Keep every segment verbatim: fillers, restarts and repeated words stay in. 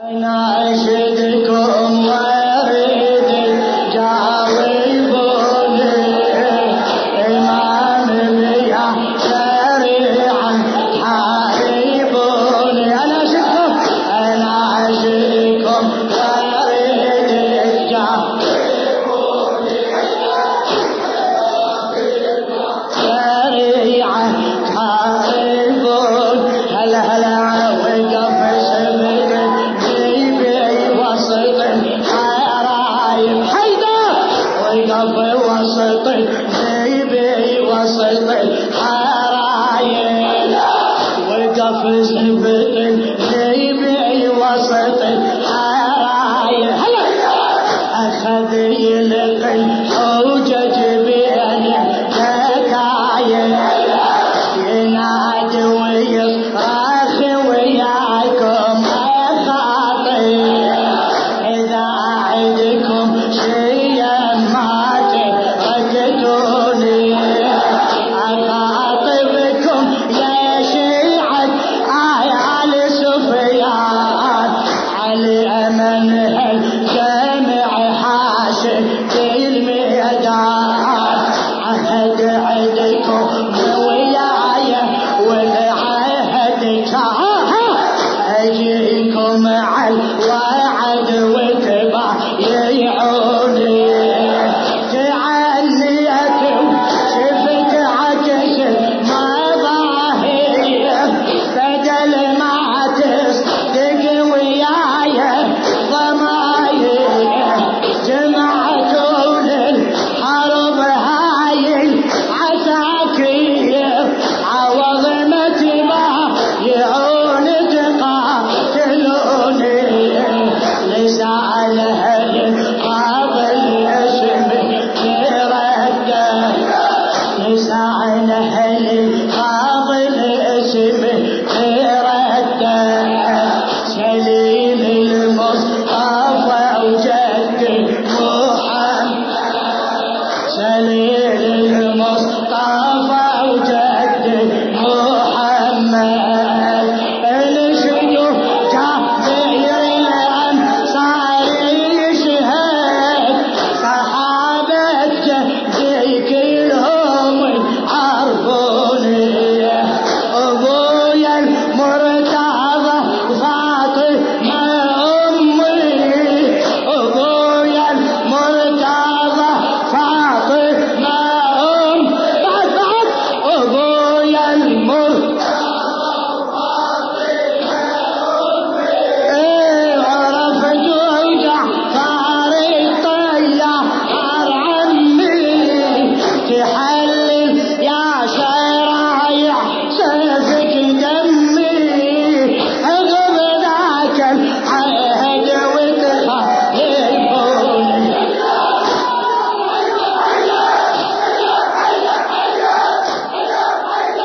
ناشدكم وارد جاوبوني إمام بيا شريعا حاربوني أناشدكم أناشدكم وارد جاوبوني شريعا حاربون هلا هلا وقف سبب وقف وسط جيبي وسط الحرايل وقف زبط جيبي وسط الحرايل أخذ يلقي حجج بين دكايل ينادي ويصرخ وياكم أخاطي إذا عندكم شيء أخاطبكم يا شيعة آيال سفيان على أمن هالجامع حاشد الميدان عهد عندكم وياي والعهد كاها أجيكم على الوعد وتبايعوني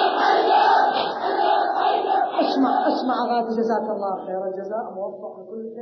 جزاك الله خير الجزاء موفق كل شيء.